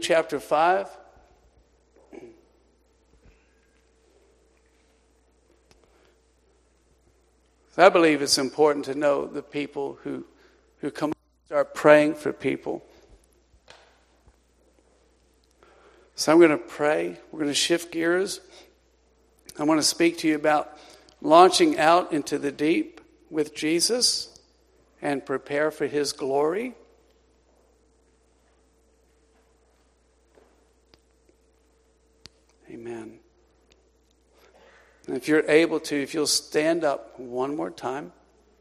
chapter 5. I believe it's important to know the people who come and start praying for people. So I'm going to pray. We're going to shift gears. I want to speak to you about launching out into the deep with Jesus and prepare for His glory. Amen. And if you're able to, if you'll stand up one more time.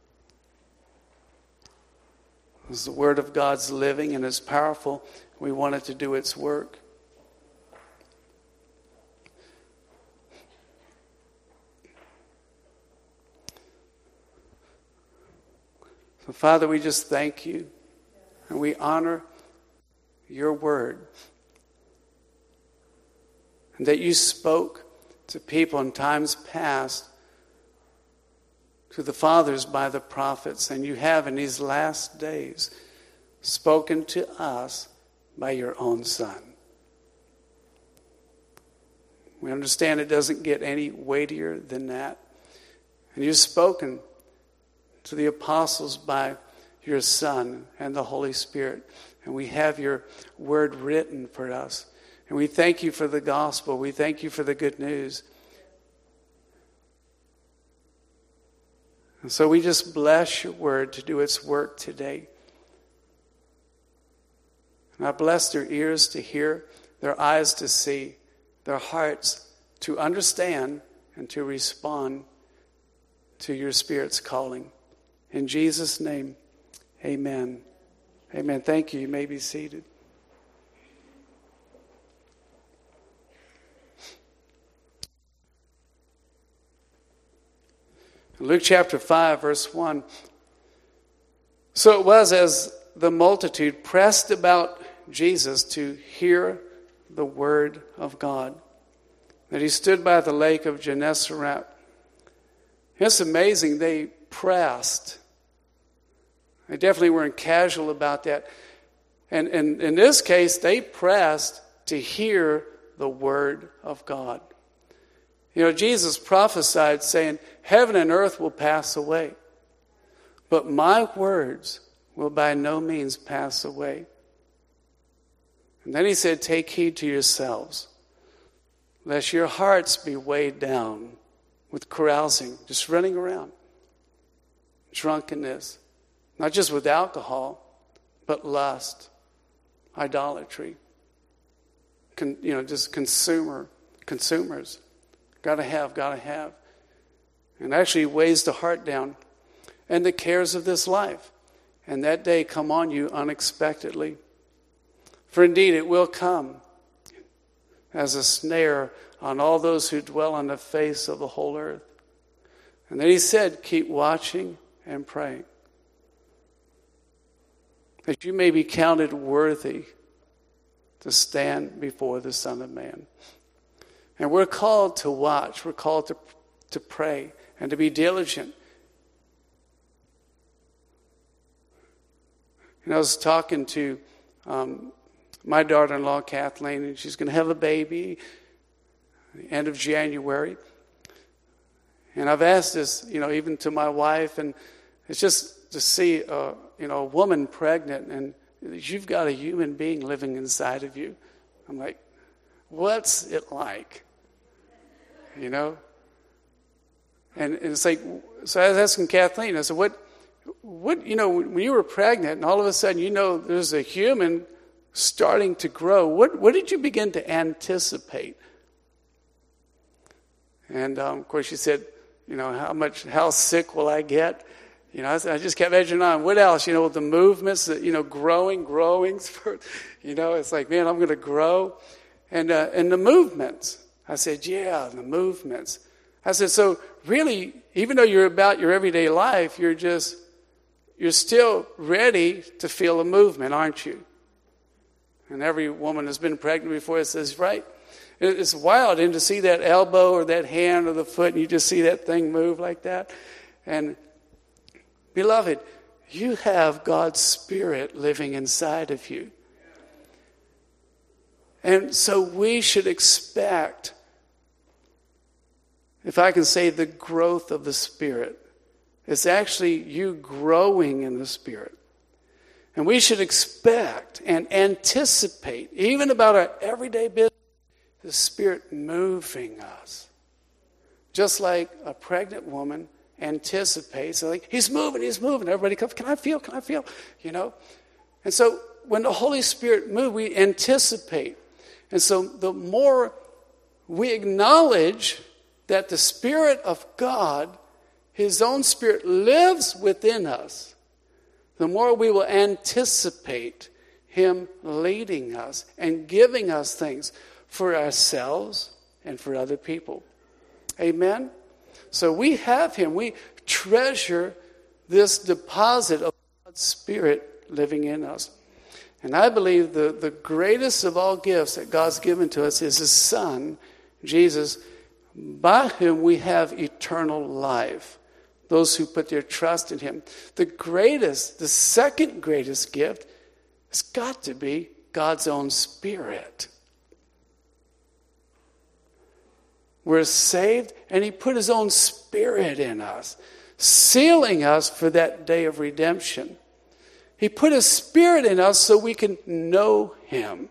As the Word of God's living and is powerful, we want it to do its work. So, Father, we just thank you and we honor your word. And that you spoke to people in times past, to the fathers by the prophets, and you have in these last days spoken to us by your own Son. We understand it doesn't get any weightier than that. And you've spoken to the apostles by your Son and the Holy Spirit. And we have your word written for us. And we thank you for the gospel. We thank you for the good news. And so we just bless your word to do its work today. And I bless their ears to hear, their eyes to see, their hearts to understand and to respond to your Spirit's calling. In Jesus' name, amen. Amen. Thank you. You may be seated. Luke chapter 5, verse 1. So it was as the multitude pressed about Jesus to hear the word of God, that he stood by the lake of Gennesaret. It's amazing. They pressed. They definitely weren't casual about that. And in this case, they pressed to hear the word of God. You know, Jesus prophesied saying, heaven and earth will pass away, but my words will by no means pass away. And then he said, take heed to yourselves, lest your hearts be weighed down with carousing, just running around, drunkenness, not just with alcohol, but lust, idolatry, just consumers. Gotta have. And actually weighs the heart down. And the cares of this life. And that day come on you unexpectedly. For indeed it will come as a snare on all those who dwell on the face of the whole earth. And then he said, keep watching and praying, that you may be counted worthy to stand before the Son of Man. And we're called to watch. We're called to pray and to be diligent. And I was talking to my daughter-in-law, Kathleen, and she's going to have a baby at the end of January. And I've asked this, even to my wife, and it's just to see, a woman pregnant, and you've got a human being living inside of you. I'm like, what's it like? And it's like, so I was asking Kathleen, I said, what, when you were pregnant and all of a sudden, there's a human starting to grow, what did you begin to anticipate? And of course she said, how sick will I get? I just kept edging on. What else? The movements that, growing. It's like, man, I'm going to grow. And the movements. I said, yeah, the movements. I said, so really, even though you're about your everyday life, you're still ready to feel a movement, aren't you? And every woman has been pregnant before says, right? It's wild, and to see that elbow or that hand or the foot, and you just see that thing move like that. And beloved, you have God's Spirit living inside of you. And so we should expect, if I can say, the growth of the Spirit. It's actually you growing in the Spirit. And we should expect and anticipate, even about our everyday business, the Spirit moving us. Just like a pregnant woman anticipates, like, he's moving. Everybody comes, can I feel? You know? And so when the Holy Spirit moves, we anticipate. And so the more we acknowledge that the Spirit of God, His own Spirit, lives within us, the more we will anticipate Him leading us and giving us things for ourselves and for other people. Amen? So we have Him. We treasure this deposit of God's Spirit living in us. And I believe the greatest of all gifts that God's given to us is His Son, Jesus, by whom we have eternal life. Those who put their trust in Him. The second greatest gift has got to be God's own Spirit. We're saved, and He put His own Spirit in us, sealing us for that day of redemption. He put His Spirit in us so we can know Him,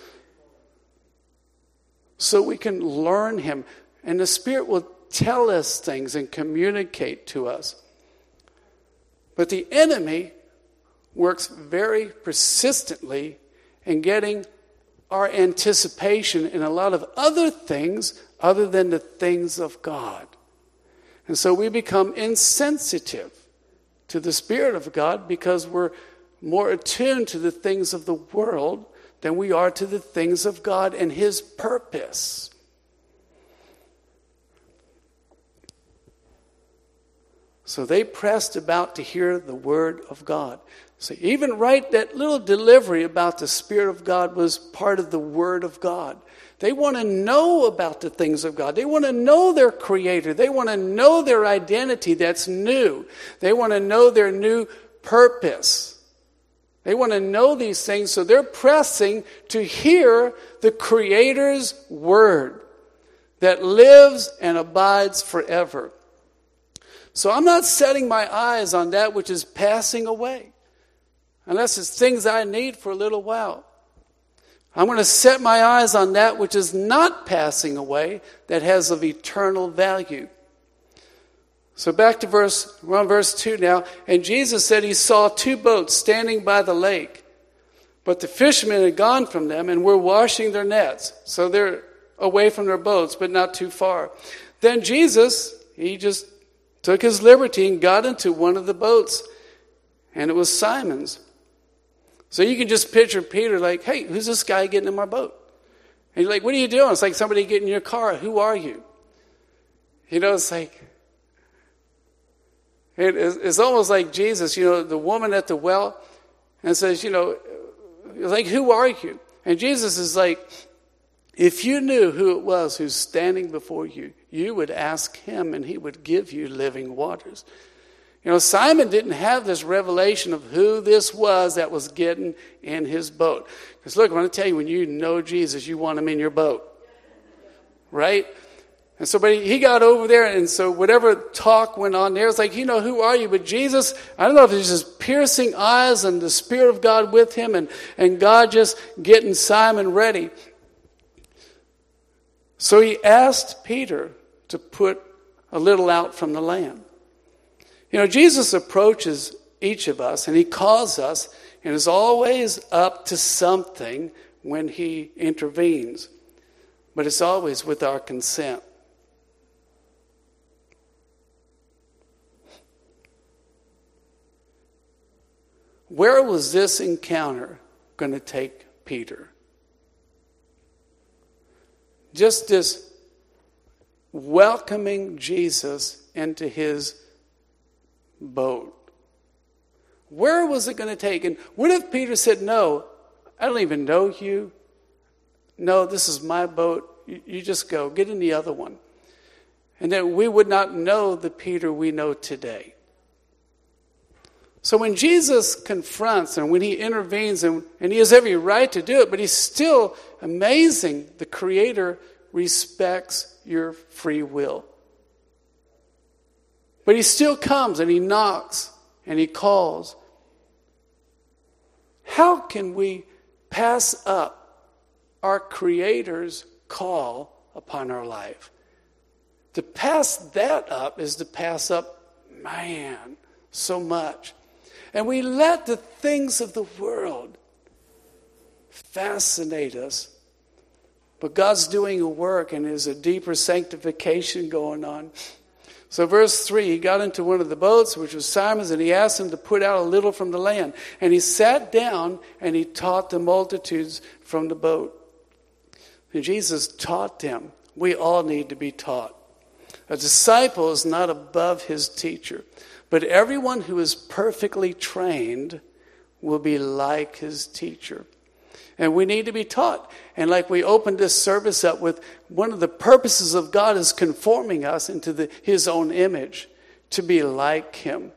so we can learn Him. And the Spirit will tell us things and communicate to us. But the enemy works very persistently in getting our anticipation in a lot of other things other than the things of God. And so we become insensitive to the Spirit of God because we're more attuned to the things of the world than we are to the things of God and His purpose. So they pressed about to hear the word of God. So even right, that little delivery about the Spirit of God was part of the word of God. They want to know about the things of God. They want to know their Creator. They want to know their identity that's new. They want to know their new purpose. They want to know these things, so they're pressing to hear the Creator's word that lives and abides forever. So I'm not setting my eyes on that which is passing away, unless it's things I need for a little while. I'm going to set my eyes on that which is not passing away, that has of eternal value. So back to we're on verse 2 now. And Jesus said He saw 2 boats standing by the lake, but the fishermen had gone from them and were washing their nets. So they're away from their boats, but not too far. Then Jesus, He just took His liberty and got into one of the boats, and it was Simon's. So you can just picture Peter like, hey, who's this guy getting in my boat? And you're like, what are you doing? It's like somebody getting in your car. Who are you? You know, it's like, it's almost like Jesus, you know, the woman at the well, and says, you know, like, who are you? And Jesus is like, if you knew who it was who's standing before you, you would ask Him and He would give you living waters. You know, Simon didn't have this revelation of who this was that was getting in his boat. Because look, I'm going to tell you, when you know Jesus, you want Him in your boat. Right? And so, but he got over there, and so whatever talk went on there, it's like, you know, who are you? But Jesus, I don't know if it's just piercing eyes and the Spirit of God with him, and God just getting Simon ready. So He asked Peter to put a little out from the land. You know, Jesus approaches each of us, and He calls us, and is always up to something when He intervenes. But it's always with our consent. Where was this encounter going to take Peter? Just this welcoming Jesus into his boat. Where was it going to take? And what if Peter said, no, I don't even know you. No, this is my boat. You just go. Get in the other one. And then we would not know the Peter we know today. So when Jesus confronts and when he intervenes, and he has every right to do it, but he's still amazing. The Creator respects your free will. But he still comes and he knocks and he calls. How can we pass up our Creator's call upon our life? To pass that up is to pass up, man, so much. And we let the things of the world fascinate us. But God's doing a work, and there's a deeper sanctification going on. So verse 3, he got into one of the boats, which was Simon's, and he asked him to put out a little from the land. And he sat down and he taught the multitudes from the boat. And Jesus taught them. We all need to be taught. A disciple is not above his teacher, but everyone who is perfectly trained will be like his teacher. And we need to be taught. And like we opened this service up with, one of the purposes of God is conforming us into his own image, to be like him.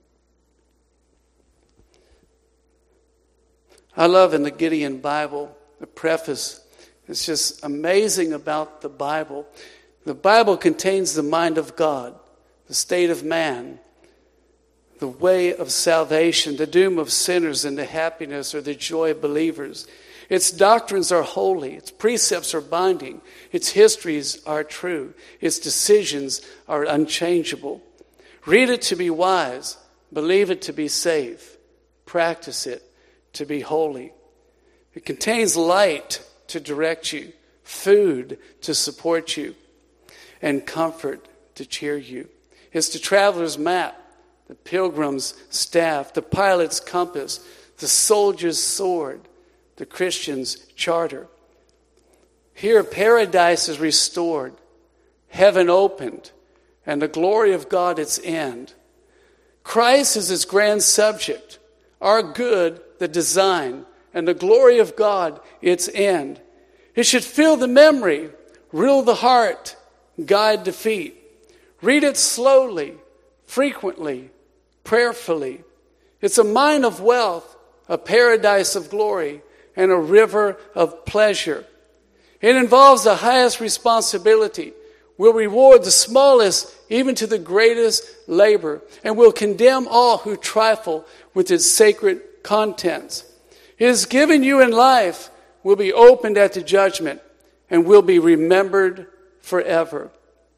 I love in the Gideon Bible, the preface. It's just amazing about the Bible. The Bible contains the mind of God, the state of man, the way of salvation, the doom of sinners, and the happiness or the joy of believers. Its doctrines are holy. Its precepts are binding. Its histories are true. Its decisions are unchangeable. Read it to be wise. Believe it to be safe. Practice it to be holy. It contains light to direct you, food to support you, and comfort to cheer you. It's the traveler's map, the pilgrim's staff, the pilot's compass, the soldier's sword, the Christian's charter. Here paradise is restored, heaven opened, and the glory of God its end. Christ is its grand subject, our good the design, and the glory of God its end. It should fill the memory, rule the heart, guide the feet. Read it slowly, frequently, prayerfully. It's a mine of wealth, a paradise of glory, and a river of pleasure. It involves the highest responsibility, will reward the smallest even to the greatest labor, and will condemn all who trifle with its sacred contents. It is given you in life, will be opened at the judgment, and will be remembered forever.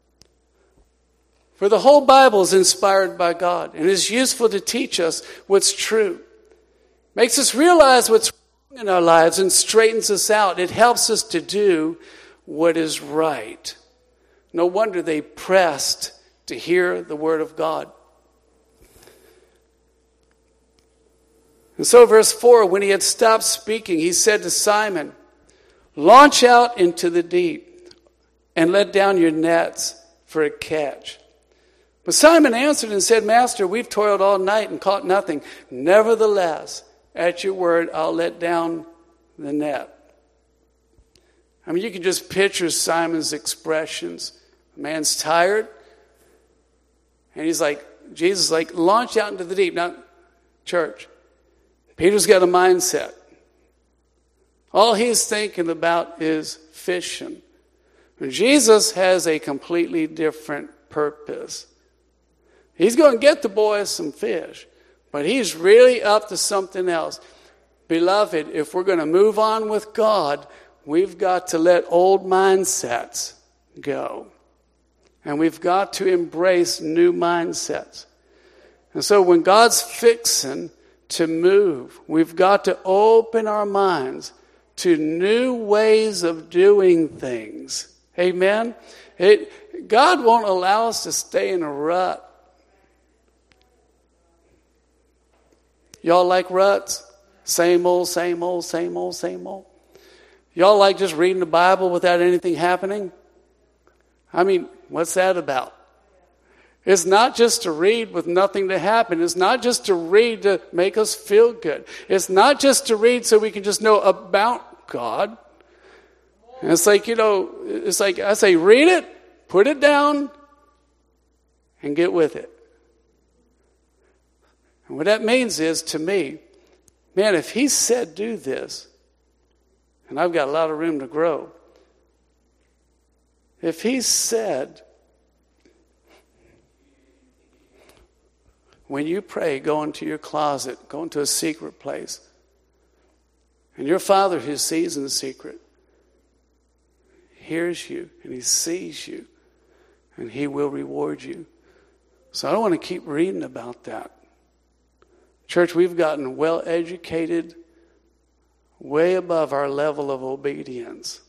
For the whole Bible is inspired by God and is useful to teach us what's true. Makes us realize what's wrong in our lives and straightens us out. It helps us to do what is right. No wonder they pressed to hear the word of God. And so verse 4, when he had stopped speaking, he said to Simon, "Launch out into the deep and let down your nets for a catch." But Simon answered and said, "Master, we've toiled all night and caught nothing. Nevertheless, at your word, I'll let down the net." I mean, you can just picture Simon's expressions. The man's tired. And he's like, Jesus is like, launch out into the deep. Now, church, Peter's got a mindset. All he's thinking about is fishing. And Jesus has a completely different purpose. He's going to get the boys some fish, but he's really up to something else. Beloved, if we're going to move on with God, we've got to let old mindsets go. And we've got to embrace new mindsets. And so when God's fixing to move, we've got to open our minds to new ways of doing things. Amen? God won't allow us to stay in a rut. Y'all like ruts? Same old, same old, same old, same old. Y'all like just reading the Bible without anything happening? I mean, what's that about? It's not just to read with nothing to happen. It's not just to read to make us feel good. It's not just to read so we can just know about God. And it's like, it's like I say, read it, put it down, and get with it. And what that means is, to me, man, if he said do this, and I've got a lot of room to grow, if he said, when you pray, go into your closet, go into a secret place, and your Father who sees in the secret hears you, and he sees you, and he will reward you. So I don't want to keep reading about that. Church, we've gotten well educated, way above our level of obedience.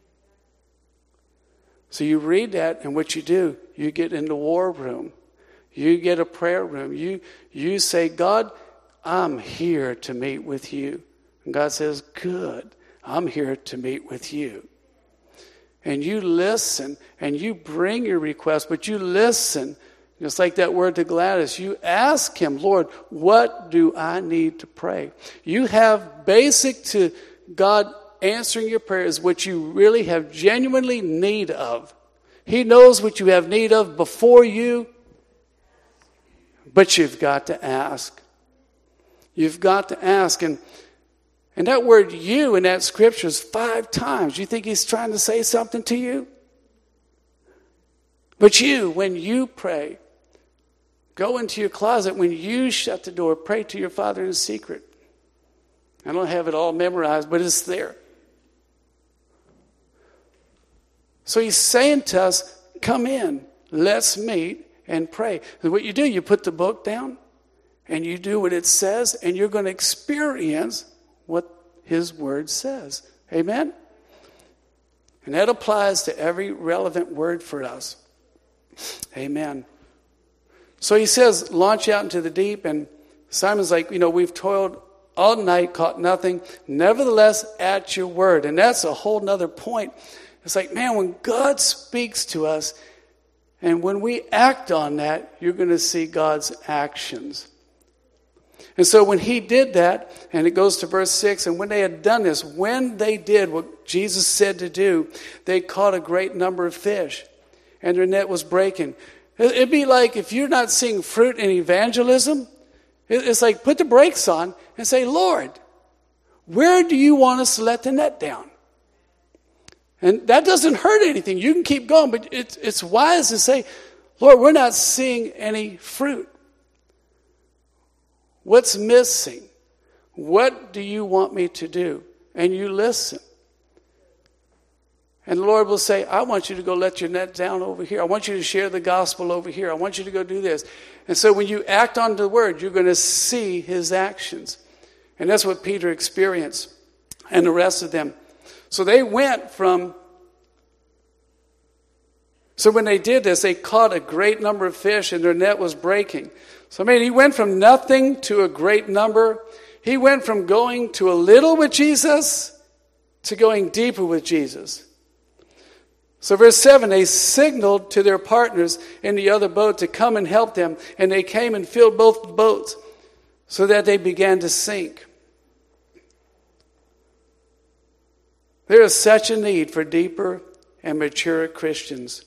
So you read that, and what you do, you get in the war room. You get a prayer room. You say, God, I'm here to meet with you. And God says, good, I'm here to meet with you. And you listen, and you bring your request, but you listen. Just like that word to Gladys, you ask him, Lord, what do I need to pray? You have basic to God answering your prayers, what you really have genuinely need of. He knows what you have need of before you, but you've got to ask. You've got to ask. And that word you in that scripture is 5 times. You think he's trying to say something to you? But you, when you pray, go into your closet. When you shut the door, pray to your Father in secret. I don't have it all memorized, but it's there. So he's saying to us, come in, let's meet and pray. And what you do, you put the book down and you do what it says, and you're going to experience what his word says. Amen? And that applies to every relevant word for us. Amen. So he says, launch out into the deep. And Simon's like, we've toiled all night, caught nothing. Nevertheless, at your word. And that's a whole nother point. It's like, man, when God speaks to us, and when we act on that, you're going to see God's actions. And so when he did that, and it goes to verse 6, and when they had done this, when they did what Jesus said to do, they caught a great number of fish, and their net was breaking. It'd be like if you're not seeing fruit in evangelism, it's like put the brakes on and say, Lord, where do you want us to let the net down? And that doesn't hurt anything. You can keep going, but it's wise to say, Lord, we're not seeing any fruit. What's missing? What do you want me to do? And you listen. And the Lord will say, I want you to go let your net down over here. I want you to share the gospel over here. I want you to go do this. And so when you act on the word, you're going to see his actions. And that's what Peter experienced and the rest of them. So they went from... So when they did this, they caught a great number of fish and their net was breaking. So he went from nothing to a great number. He went from going to a little with Jesus to going deeper with Jesus. So verse 7, they signaled to their partners in the other boat to come and help them. And they came and filled both boats so that they began to sink. There is such a need for deeper and mature Christians.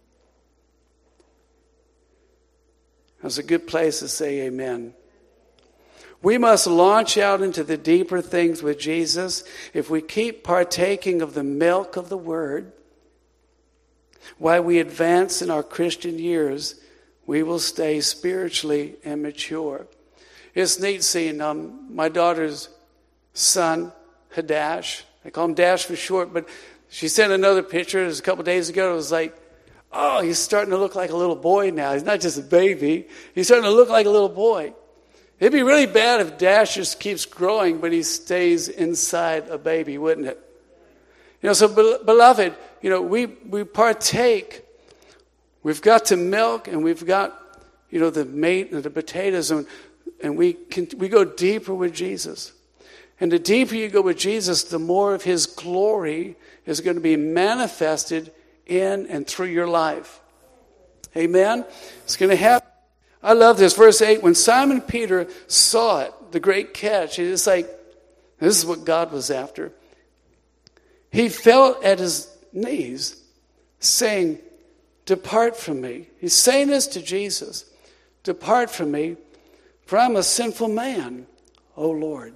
That's a good place to say amen. We must launch out into the deeper things with Jesus. If we keep partaking of the milk of the Word, while we advance in our Christian years, we will stay spiritually immature. It's neat seeing my daughter's son, Hadash. They call him Dash for short, but she sent another picture. It was a couple days ago. It was like, oh, he's starting to look like a little boy now. He's not just a baby. He's starting to look like a little boy. It'd be really bad if Dash just keeps growing, but he stays inside a baby, wouldn't it? So beloved, we partake. We've got to milk, and we've got, the meat and the potatoes, and we go deeper with Jesus. And the deeper you go with Jesus, the more of his glory is going to be manifested in and through your life. Amen? It's going to happen. I love this. Verse 8, when Simon Peter saw it, the great catch, it's like, this is what God was after. He fell at his knees, saying, depart from me. He's saying this to Jesus. Depart from me, For I'm a sinful man, O Lord.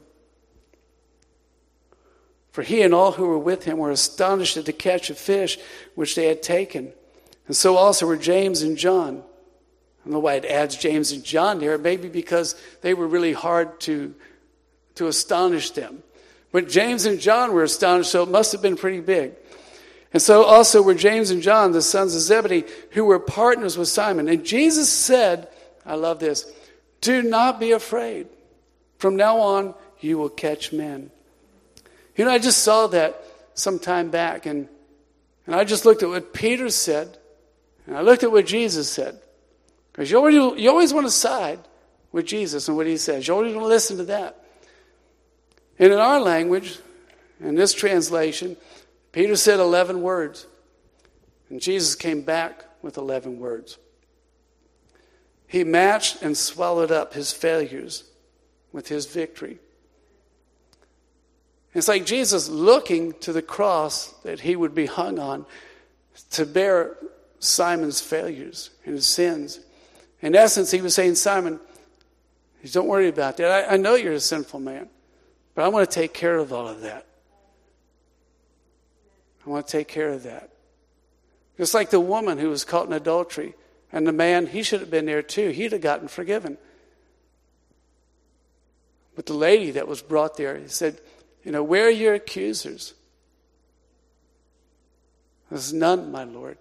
For he and all who were with him were astonished at the catch of fish which they had taken. And so also were James and John. I don't know why it adds James and John there. Maybe because they were really hard to astonish them. But James and John were astonished, so it must have been pretty big. And so also were James and John, the sons of Zebedee, who were partners with Simon. And Jesus said, I love this, do not be afraid. From now on, you will catch men. You know, I just saw that some time back, and I just looked at what Peter said, and I looked at what Jesus said. Because you always want to side with Jesus and what he says. You always want to listen to that. And in our language, in this translation, Peter said 11 words. And Jesus came back with 11 words. He matched and swallowed up his failures with his victory. It's like Jesus looking to the cross that he would be hung on to bear Simon's failures and his sins. In essence, he was saying, Simon, don't worry about that. I know you're a sinful man, but I want to take care of all of that. I want to take care of that. Just like the woman who was caught in adultery, and the man, he should have been there too. He'd have gotten forgiven. But the lady that was brought there, he said, where are your accusers? There's none, my Lord.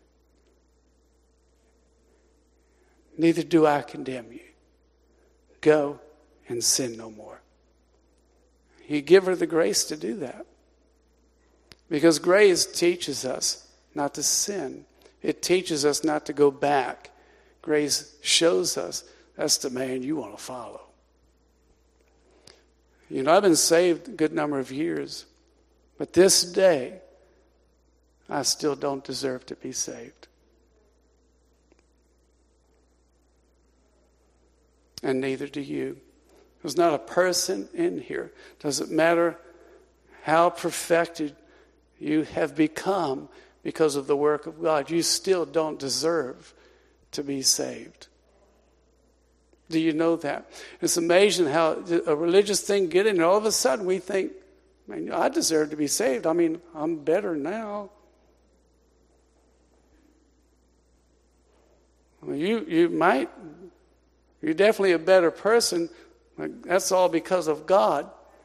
Neither do I condemn you. Go and sin no more. He gave her the grace to do that. Because grace teaches us not to sin. It teaches us not to go back. Grace shows us that's the man you want to follow. I've been saved a good number of years, but this day, I still don't deserve to be saved. And neither do you. There's not a person in here. Doesn't matter how perfected you have become because of the work of God. You still don't deserve to be saved. Do you know that? It's amazing how a religious thing gets in, and all of a sudden we think, man, I deserve to be saved. I mean, I'm better now. Well, you're definitely a better person. That's all because of God.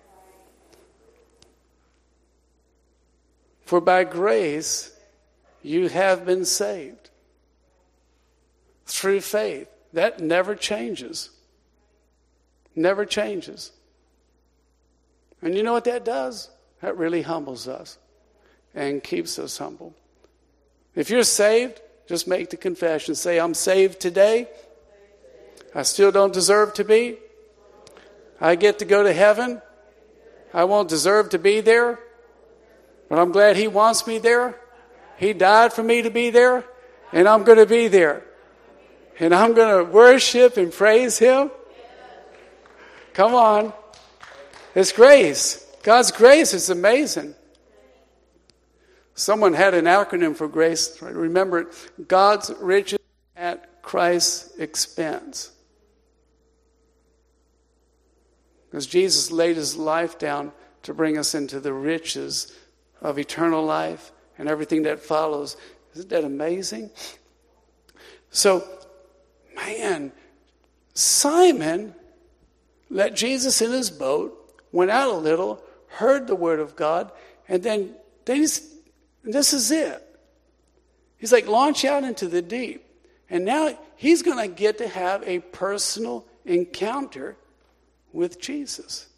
For by grace you have been saved through faith. That never changes. Never changes. And you know what that does? That really humbles us and keeps us humble. If you're saved, just make the confession. Say, I'm saved today. I still don't deserve to be. I get to go to heaven. I won't deserve to be there. But I'm glad he wants me there. He died for me to be there. And I'm going to be there. And I'm going to worship and praise him. Come on. It's grace. God's grace is amazing. Someone had an acronym for grace. Remember it. God's riches at Christ's expense. Because Jesus laid his life down to bring us into the riches of eternal life and everything that follows. Isn't that amazing? So, man, Simon let Jesus in his boat, went out a little, heard the word of God, and then this is it. He's like, launch out into the deep. And now he's going to get to have a personal encounter with Jesus.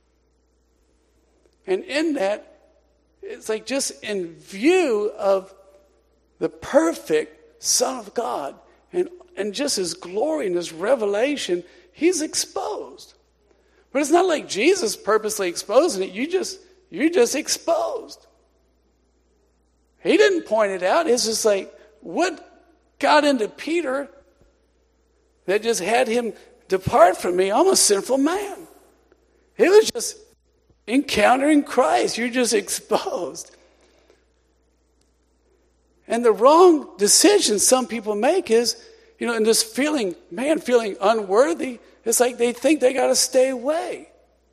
And in that, it's like just in view of the perfect Son of God and just his glory and his revelation, he's exposed. But it's not like Jesus purposely exposing it. You're just exposed. He didn't point it out. It's just like what got into Peter that just had him depart from me. I'm a sinful man. It was just encountering Christ. You're just exposed. And the wrong decision some people make is, in this feeling unworthy, it's like they think they got to stay away.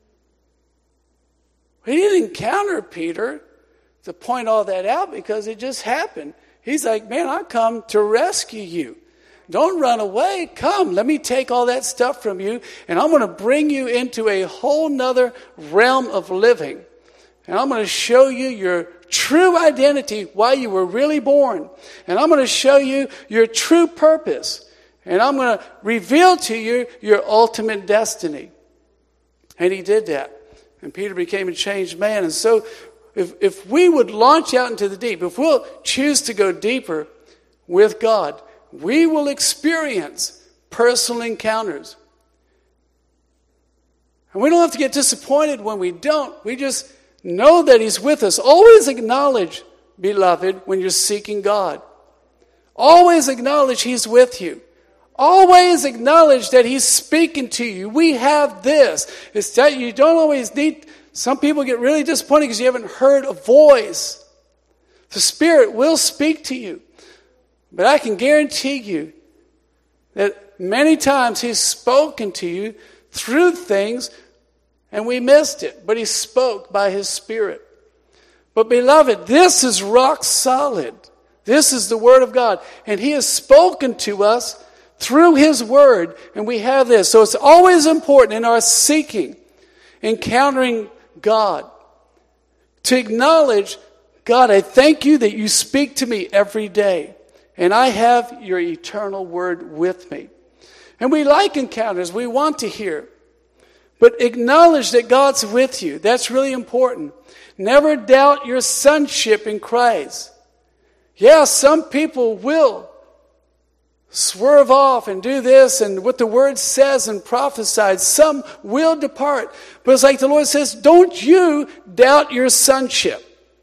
He didn't encounter Peter to point all that out because it just happened. He's like, man, I come to rescue you. Don't run away. Come, let me take all that stuff from you, and I'm going to bring you into a whole nother realm of living. And I'm going to show you your true identity, why you were really born. And I'm going to show you your true purpose. And I'm going to reveal to you your ultimate destiny. And he did that. And Peter became a changed man. And so if we would launch out into the deep, if we'll choose to go deeper with God, we will experience personal encounters. And we don't have to get disappointed when we don't. We just know that he's with us. Always acknowledge, beloved, when you're seeking God. Always acknowledge he's with you. Always acknowledge that he's speaking to you. We have this. It's that you don't always need. Some people get really disappointed because you haven't heard a voice. The Spirit will speak to you. But I can guarantee you that many times he's spoken to you through things and we missed it. But he spoke by his Spirit. But beloved, this is rock solid. This is the Word of God. And he has spoken to us through his Word. And we have this. So it's always important in our seeking, encountering God, to acknowledge, God, I thank you that you speak to me every day. And I have your eternal word with me. And we like encounters. We want to hear. But acknowledge that God's with you. That's really important. Never doubt your sonship in Christ. Yeah, some people will swerve off and do this and what the word says and prophesied. Some will depart. But it's like the Lord says, don't you doubt your sonship.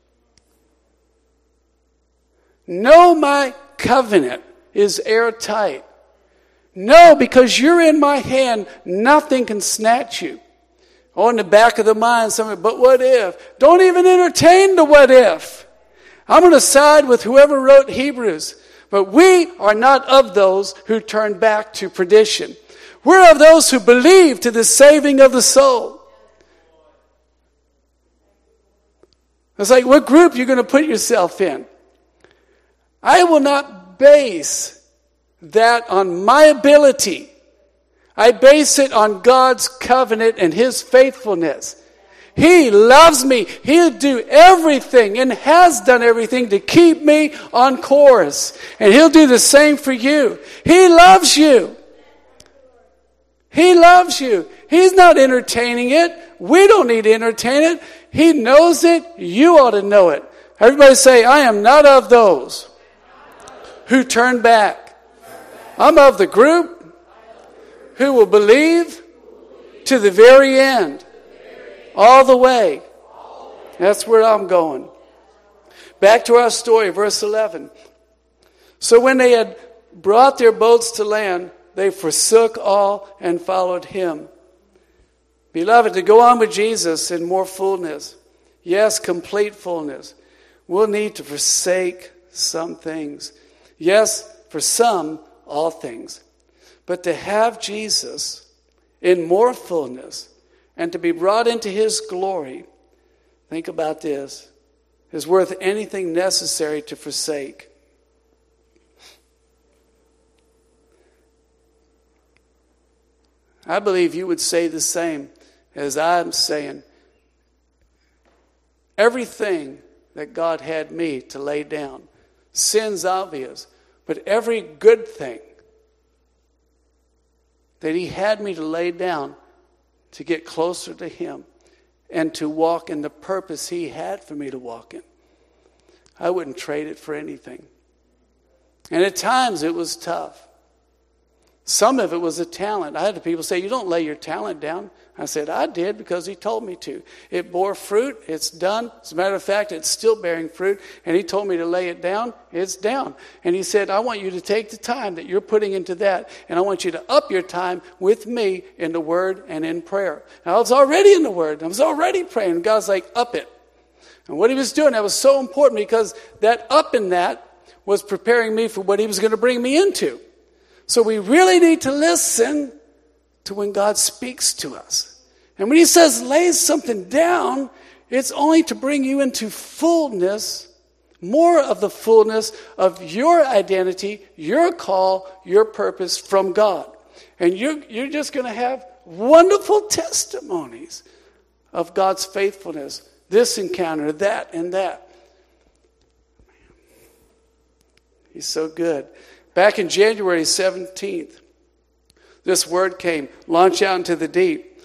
Know my covenant is airtight. No, because you're in my hand, nothing can snatch you. Oh, in the back of the mind, somebody, but what if? Don't even entertain the what if. I'm going to side with whoever wrote Hebrews. But we are not of those who turn back to perdition. We're of those who believe to the saving of the soul. It's like, what group you're going to put yourself in? I will not base that on my ability. I base it on God's covenant and his faithfulness. He loves me. He'll do everything and has done everything to keep me on course. And he'll do the same for you. He loves you. He loves you. He's not entertaining it. We don't need to entertain it. He knows it. You ought to know it. Everybody say, I am not of those who turn back. I'm of the group who will believe to the very end. All the way. That's where I'm going. Back to our story, verse 11. So when they had brought their boats to land, they forsook all and followed him. Beloved, to go on with Jesus in more fullness, yes, complete fullness, we'll need to forsake some things. Yes, for some, all things. But to have Jesus in more fullness and to be brought into his glory, think about this, is worth anything necessary to forsake. I believe you would say the same as I'm saying. Everything that God had me to lay down, sin's obvious, but every good thing that he had me to lay down to get closer to him and to walk in the purpose he had for me to walk in, I wouldn't trade it for anything. And at times it was tough. Some of it was a talent. I had people say, you don't lay your talent down. I said, I did because he told me to. It bore fruit. It's done. As a matter of fact, it's still bearing fruit. And he told me to lay it down. It's down. And he said, I want you to take the time that you're putting into that, and I want you to up your time with me in the Word and in prayer. And I was already in the Word. I was already praying. And God's like, up it. And what he was doing, that was so important because that up in that was preparing me for what he was going to bring me into. So we really need to listen to when God speaks to us. And when he says lay something down, it's only to bring you into fullness, more of the fullness of your identity, your call, your purpose from God. And you're just going to have wonderful testimonies of God's faithfulness. This encounter, that, and that. He's so good. Back in January 17th, this word came, launch out into the deep.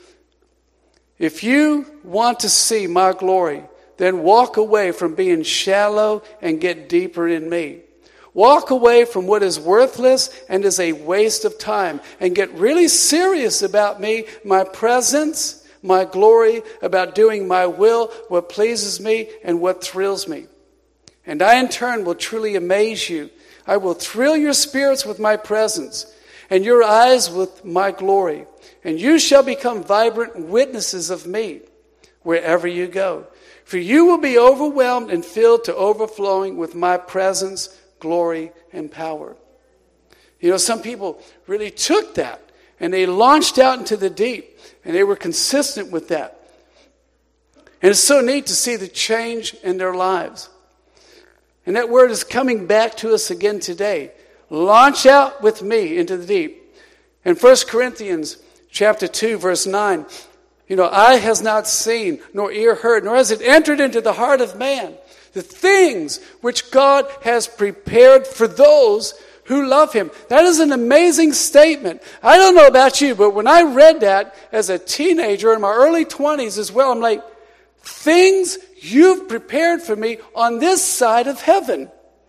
If you want to see my glory, then walk away from being shallow and get deeper in me. Walk away from what is worthless and is a waste of time and get really serious about me, my presence, my glory, about doing my will, what pleases me and what thrills me. And I in turn will truly amaze you. I will thrill your spirits with my presence and your eyes with my glory. And you shall become vibrant witnesses of me wherever you go. For you will be overwhelmed and filled to overflowing with my presence, glory, and power. You know, some people really took that and they launched out into the deep and they were consistent with that. And it's so neat to see the change in their lives. And that word is coming back to us again today. Launch out with me into the deep. In 1 Corinthians chapter 2, verse 9, eye has not seen, nor ear heard, nor has it entered into the heart of man the things which God has prepared for those who love him. That is an amazing statement. I don't know about you, but when I read that as a teenager in my early 20s as well, I'm like, things you've prepared for me on this side of heaven.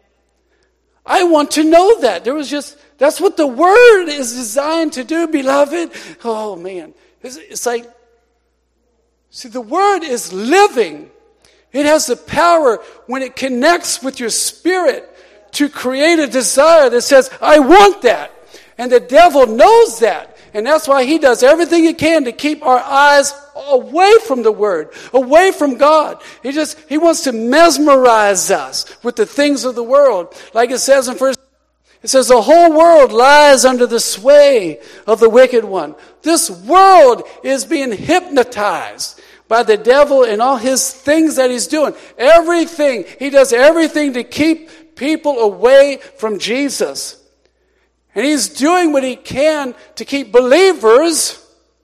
I want to know that. That's what the word is designed to do, beloved. Oh man. It's like, see, the word is living. It has the power when it connects with your spirit to create a desire that says, I want that. And the devil knows that. And that's why he does everything he can to keep our eyes away from the word, away from God. He wants to mesmerize us with the things of the world. Like it says in First, it says the whole world lies under the sway of the wicked one. This world is being hypnotized by the devil and all his things that he's doing. Everything. He does everything to keep people away from Jesus. And he's doing what he can to keep believers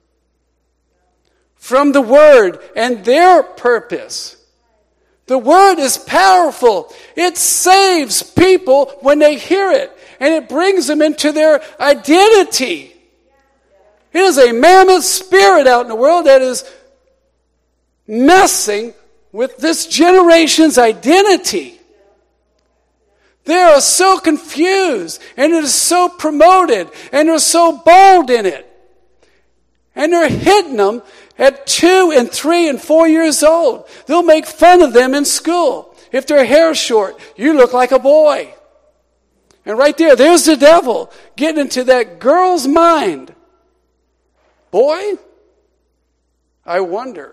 from the word and their purpose. The word is powerful. It saves people when they hear it. And it brings them into their identity. It is a mammoth spirit out in the world that is messing with this generation's identity. They are so confused, and it is so promoted, and they're so bold in it. And they're hitting them at 2 and 3 and 4 years old. They'll make fun of them in school. If their hair's short, you look like a boy. And right there's the devil getting into that girl's mind. Boy, I wonder.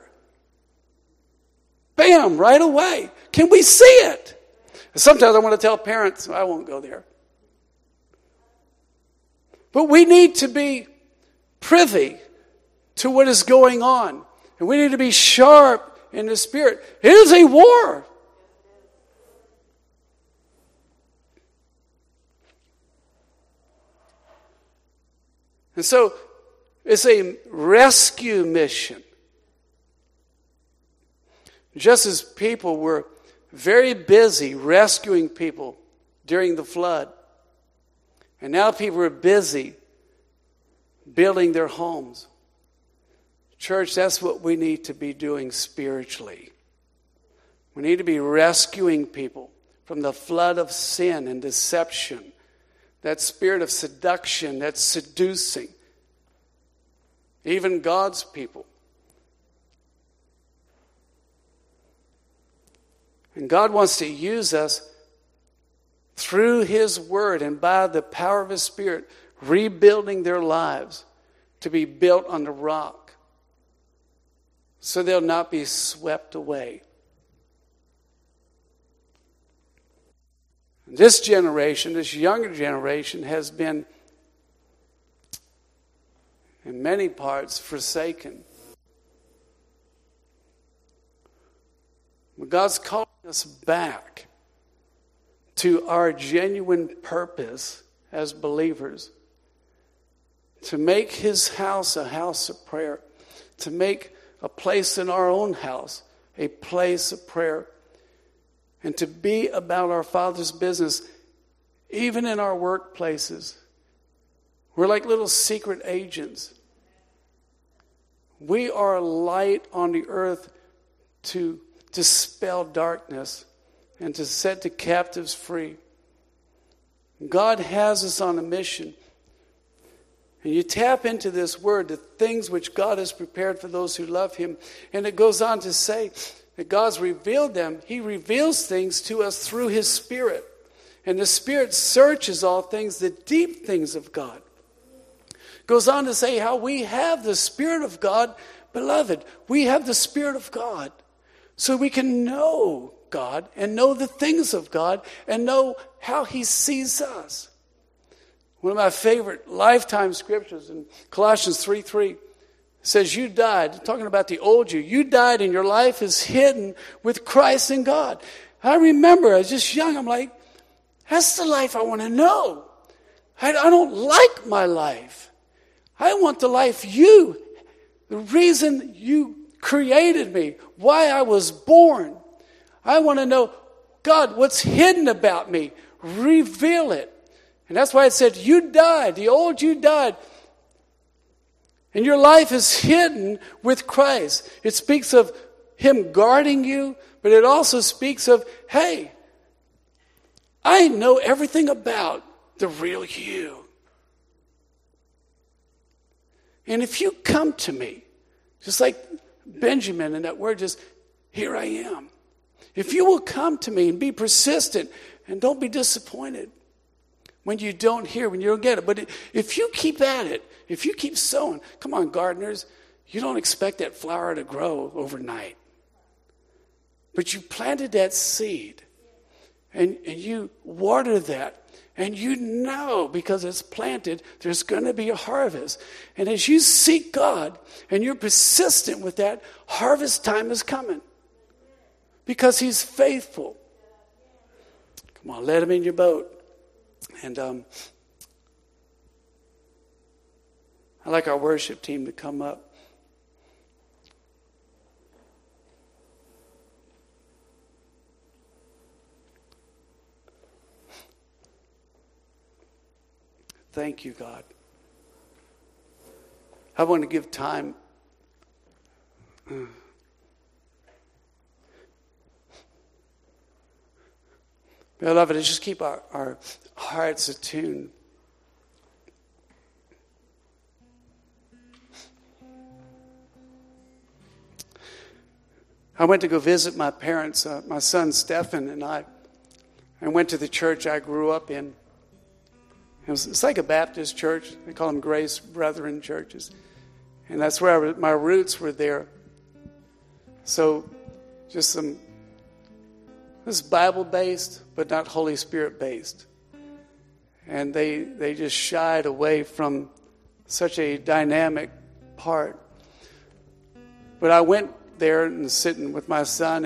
Bam, right away. Can we see it? Sometimes I want to tell parents, I won't go there. But we need to be privy to what is going on. And we need to be sharp in the spirit. It is a war. And so it's a rescue mission. Just as people were very busy rescuing people during the flood, and now people are busy building their homes. Church, that's what we need to be doing spiritually. We need to be rescuing people from the flood of sin and deception, that spirit of seduction that's seducing even God's people. And God wants to use us through His Word and by the power of His Spirit, rebuilding their lives to be built on the rock so they'll not be swept away. This generation, this younger generation, has been, in many parts forsaken. But God's calling us back to our genuine purpose as believers, to make his house a house of prayer, to make a place in our own house a place of prayer, and to be about our Father's business, even in our workplaces. We're like little secret agents. We are a light on the earth to dispel darkness and to set the captives free. God has us on a mission. And you tap into this word, the things which God has prepared for those who love him. And it goes on to say that God's revealed them. He reveals things to us through his Spirit. And the Spirit searches all things, the deep things of God. Goes on to say how we have the Spirit of God. Beloved, we have the Spirit of God. So we can know God and know the things of God and know how he sees us. One of my favorite lifetime scriptures in Colossians 3:3 says, you died, talking about the old you died and your life is hidden with Christ in God. I remember I was just young, I'm like, that's the life I want to know. I don't like my life. I want the life the reason you created me, why I was born. I want to know, God, what's hidden about me? Reveal it. And that's why it said, you died, the old you died. And your life is hidden with Christ. It speaks of him guarding you, but it also speaks of, hey, I know everything about the real you. And if you come to me, just like Benjamin and that word, just, here I am. If you will come to me and be persistent and don't be disappointed when you don't hear, when you don't get it. But if you keep at it, if you keep sowing, come on, gardeners, you don't expect that flower to grow overnight. But you planted that seed and you water that. And you know, because it's planted, there's going to be a harvest. And as you seek God and you're persistent with that, harvest time is coming. Because he's faithful. Come on, let him in your boat. And I'd like our worship team to come up. Thank you, God. I want to give time. Beloved, let's just keep our hearts attuned. I went to go visit my parents, my son Stephan and I went to the church I grew up in. It's like a Baptist church. They call them Grace Brethren churches. And that's where my roots were there. So just this Bible-based, but not Holy Spirit-based. And they just shied away from such a dynamic part. But I went there and sitting with my son,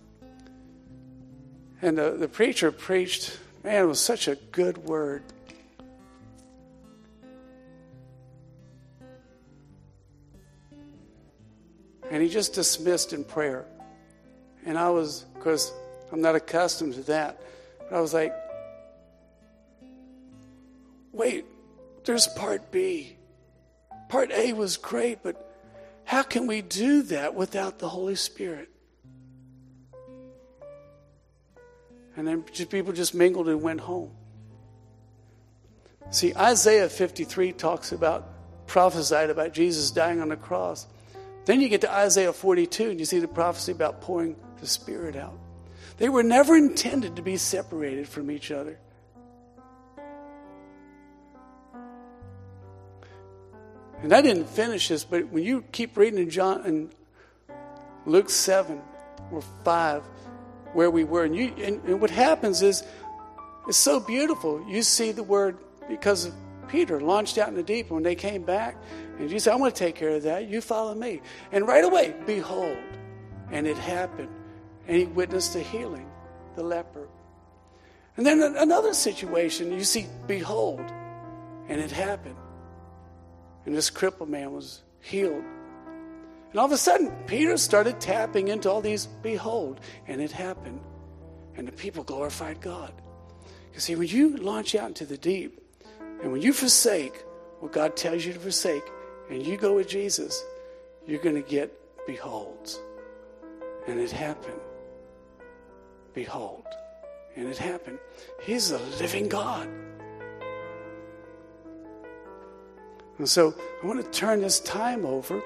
and the preacher preached. Man, it was such a good word. And he just dismissed in prayer. And I was, of course, I'm not accustomed to that. But I was like, wait, there's part B. Part A was great, but how can we do that without the Holy Spirit? And then people just mingled and went home. See, Isaiah 53 prophesied about Jesus dying on the cross. Then you get to Isaiah 42 and you see the prophecy about pouring the Spirit out. They were never intended to be separated from each other. And I didn't finish this, but when you keep reading in Luke 7 or 5, where we were, and what happens is, it's so beautiful. You see the word, because of Peter launched out in the deep. And when they came back, and Jesus said, I'm going to take care of that. You follow me. And right away, behold, and it happened. And he witnessed the healing, the leper. And then another situation, you see, behold, and it happened. And this crippled man was healed. And all of a sudden, Peter started tapping into all these, behold, and it happened. And the people glorified God. You see, when you launch out into the deep, and when you forsake what God tells you to forsake, and you go with Jesus, you're going to get beholds. And it happened. Behold. And it happened. He's a living God. And so I want to turn this time over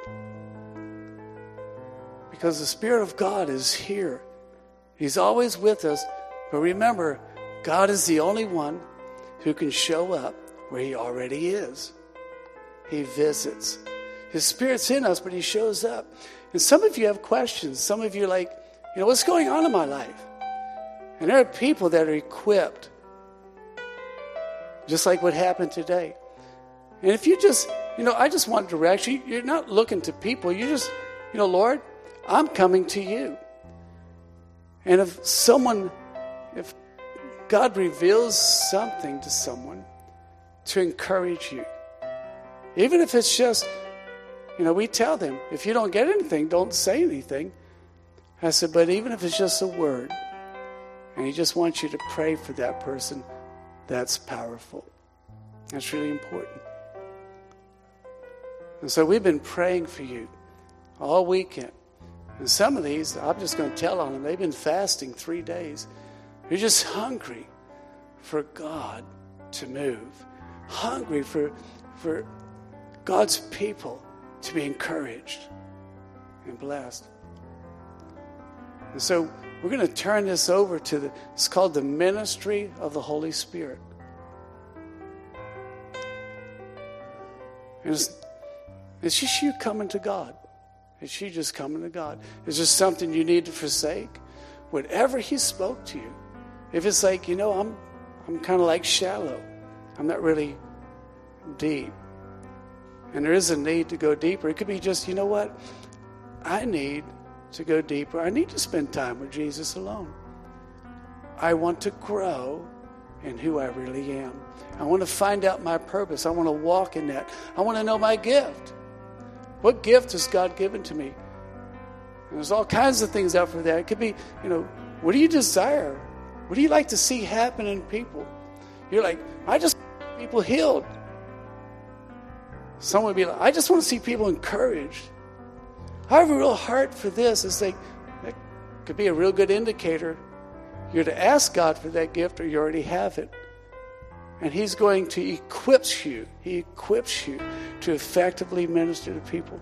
because the Spirit of God is here. He's always with us. But remember, God is the only one who can show up where he already is. He visits. His Spirit's in us, but he shows up. And some of you have questions. Some of you are like, what's going on in my life? And there are people that are equipped, just like what happened today. And if you just, I just want direction. You're not looking to people. You just, Lord, I'm coming to you. And if God reveals something to someone to encourage you, even if it's just, we tell them, if you don't get anything, don't say anything. I said, but even if it's just a word, and he just wants you to pray for that person, that's powerful. That's really important. And so we've been praying for you all weekend. And some of these, I'm just going to tell on them, they've been fasting 3 days. You're just hungry for God to move. Hungry for God's people to be encouraged and blessed. And so we're going to turn this over to it's called the ministry of the Holy Spirit. And it's just you coming to God. It's you just coming to God. Is there something you need to forsake? Whatever he spoke to you. If it's like, I'm kind of like shallow. I'm not really deep. And there is a need to go deeper. It could be just, what? I need to go deeper. I need to spend time with Jesus alone. I want to grow in who I really am. I want to find out my purpose. I want to walk in that. I want to know my gift. What gift has God given to me? And there's all kinds of things out for that. It could be, what do you desire? What do you like to see happen in people? You're like, I just want people healed. Someone would be like, I just want to see people encouraged. I have a real heart for this. It's like, that could be a real good indicator. You're to ask God for that gift or you already have it. And he's going to equip you. He equips you to effectively minister to people.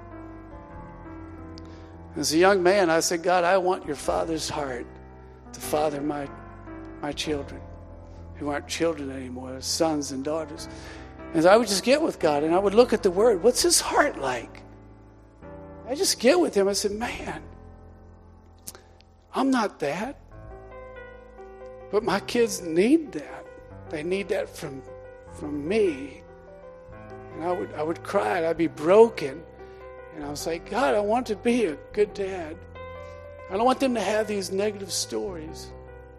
As a young man, I said, God, I want your Father's heart to father my children who aren't children anymore, sons and daughters. And I would just get with God and I would look at the Word. What's his heart like? I just get with him. I said, man, I'm not that. But my kids need that. They need that from me. And I would cry. I'd be broken. And I was like, God, I want to be a good dad. I don't want them to have these negative stories.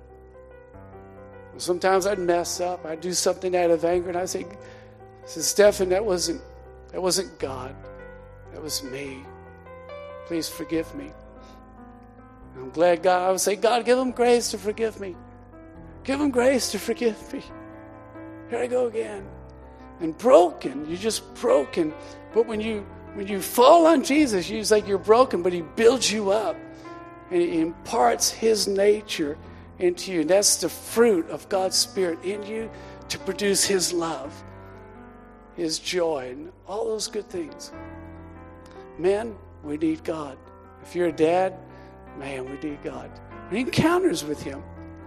And sometimes I'd mess up. I'd do something out of anger. And I'd say, Stephen, that wasn't God. That was me. Please forgive me. And I'm glad I would say, God, give them grace to forgive me. Give them grace to forgive me. Here I go again. And broken. You're just broken. But when you fall on Jesus, it's like you're broken, but he builds you up. And he imparts his nature into you. And that's the fruit of God's Spirit in you to produce his love, his joy, and all those good things. Men, we need God. If you're a dad, man, we need God. We need encounters with him.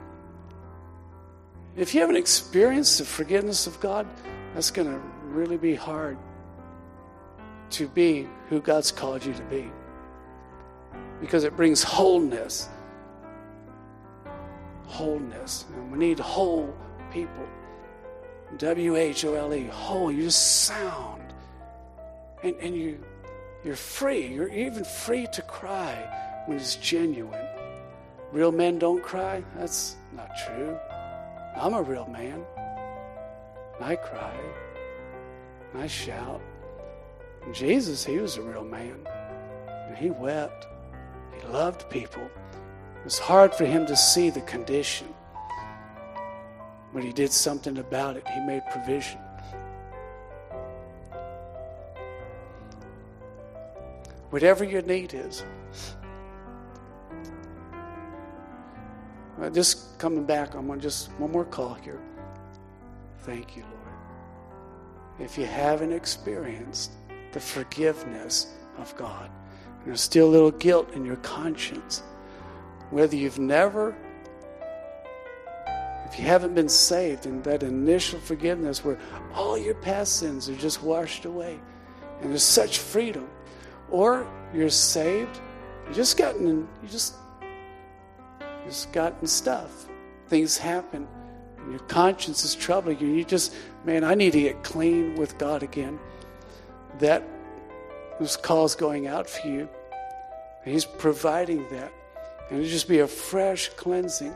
If you haven't experienced the forgiveness of God, that's going to really be hard to be who God's called you to be. Because it brings wholeness. Wholeness. And we need whole people. W-H-O-L-E, whole. You're just sound. And you're free. You're even free to cry when it's genuine. Real men don't cry? That's not true. I'm a real man. I cry. I shout. And Jesus, he was a real man. And he wept. He loved people. It was hard for him to see the condition. But he did something about it. He made provision. Whatever your need is. Just coming back, I'm going to just one more call here. Thank you, Lord. If you haven't experienced the forgiveness of God, and there's still a little guilt in your conscience, whether if you haven't been saved in that initial forgiveness where all your past sins are just washed away and there's such freedom, or you're saved, you just gotten stuff. Things happen and your conscience is troubling you. You just, man, I need to get clean with God again. That those calls going out for you. And he's providing that. And it'll just be a fresh cleansing.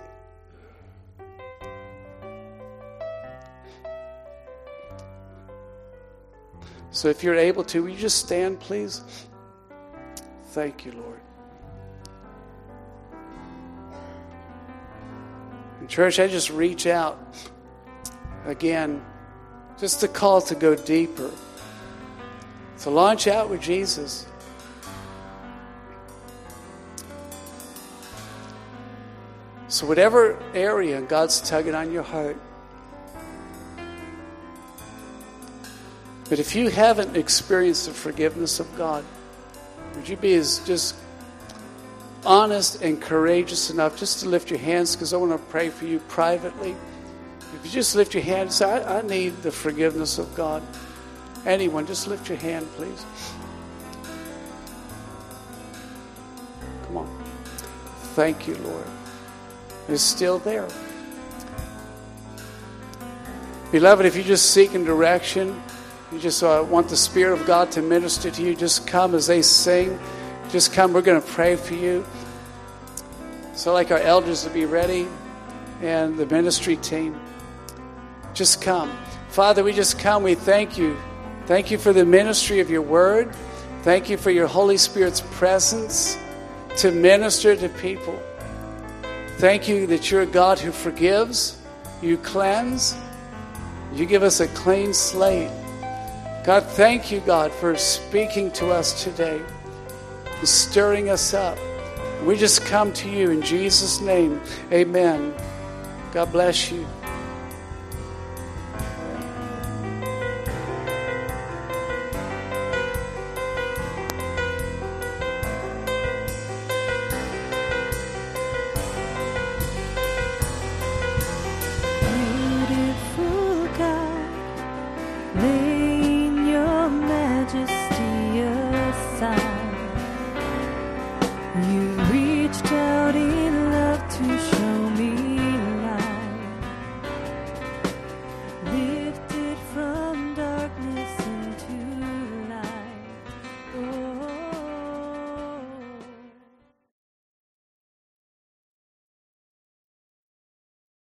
So if you're able to, will you just stand, please? Thank you, Lord. And church, I just reach out again, just to call to go deeper, to launch out with Jesus. So whatever area God's tugging on your heart, but if you haven't experienced the forgiveness of God, would you be as just honest and courageous enough just to lift your hands, because I want to pray for you privately. If you just lift your hand and say, I need the forgiveness of God. Anyone, just lift your hand, please. Come on. Thank you, Lord. It's still there. Beloved, if you're just seeking direction, you just want the Spirit of God to minister to you, just come as they sing. Just come. We're going to pray for you. So like our elders will be ready and the ministry team. Just come. Father, we just come. We thank you. Thank you for the ministry of your word. Thank you for your Holy Spirit's presence to minister to people. Thank you that you're a God who forgives, you cleanse, you give us a clean slate. God, thank you, God, for speaking to us today, and stirring us up. We just come to you in Jesus' name. Amen. God bless you.